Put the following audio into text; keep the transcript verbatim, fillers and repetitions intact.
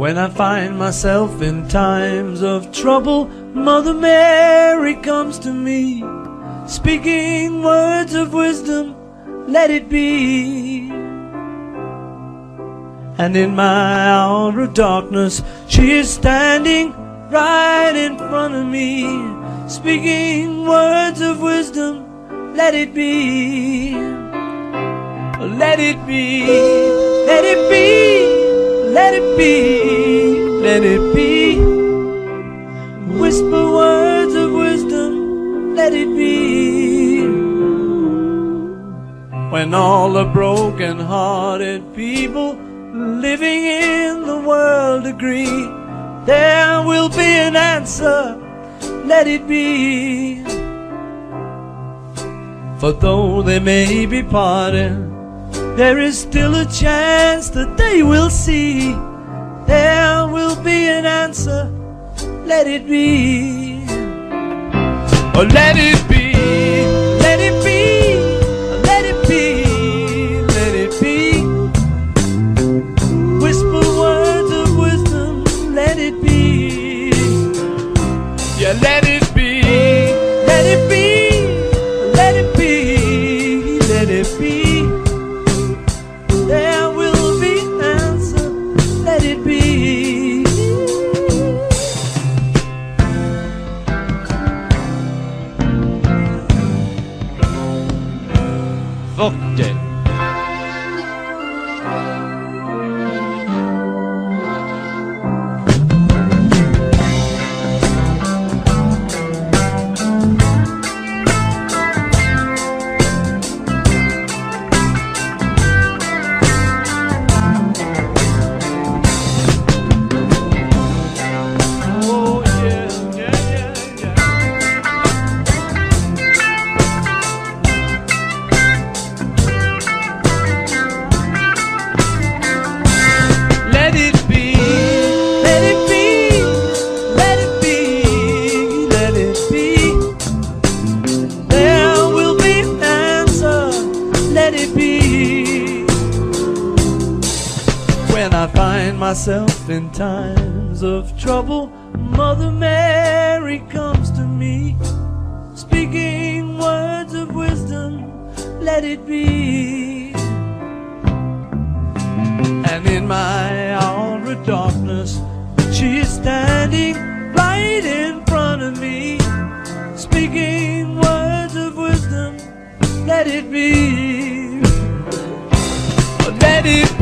When I find myself in times of trouble, Mother Mary comes to me, speaking words of wisdom, let it be. And in my hour of darkness, she is standing right in front of me, speaking words of wisdom, let it be. Let it be, let it be, let it be, let it be. Whisper words of wisdom, let it be. When all the broken-hearted people living in the world agree, there will be an answer, let it be. For though they may be parted, there is still a chance that they will see. There will be an answer, let it be. Oh, let it be, let it be, let it be, let it be. Whisper words of wisdom, let it be. Yeah, let it be, let it be, let it be, let it be. There will be an answer, let it be. Fuck it. When I find myself in times of trouble, Mother Mary comes to me, speaking words of wisdom, let it be. And in my hour of darkness, she is standing right in front of me, speaking words of wisdom, let it be. Let it be.